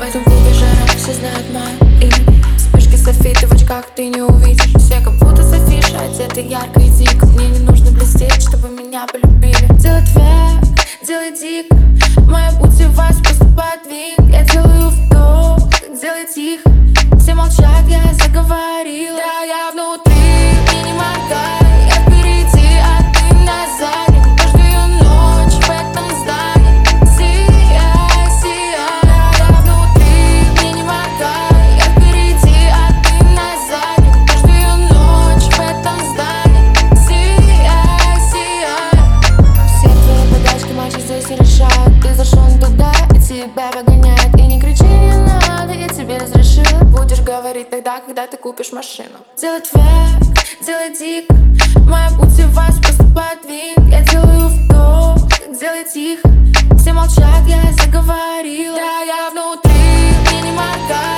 в этом клубе жара, все знают мое имя. Вспышки софиты в очках ты не увидишь. Все как будто Софиши, одеты ярко и дико. Мне не нужно блестеть, чтобы меня полюбили. Делай твек, делай дико. Моя путь в вас просто подвиг. Я делаю вдох, делай тихо. Все молчат, я заговорила. Да, я внутри, мне не моргай. Я впереди, а ты назад. Каждую ночь в этом здании. Сияй, сияй. Да, я внутри, мне не моргай. Я впереди, а ты назад. Каждую ночь в этом здании. Сияй, сияй. Все твои подачки матчи здесь не решают. Ты зашел туда, и тебя погоняет. И не кричи, не надо, я тебе разрешила. Будешь говорить тогда, когда ты купишь машину. Делай твек, делай дико. Моя путь в вас просто подвиг. Я делаю вдох, делай тихо. Все молчат, я заговорила. Да, я внутри, мне не моргай.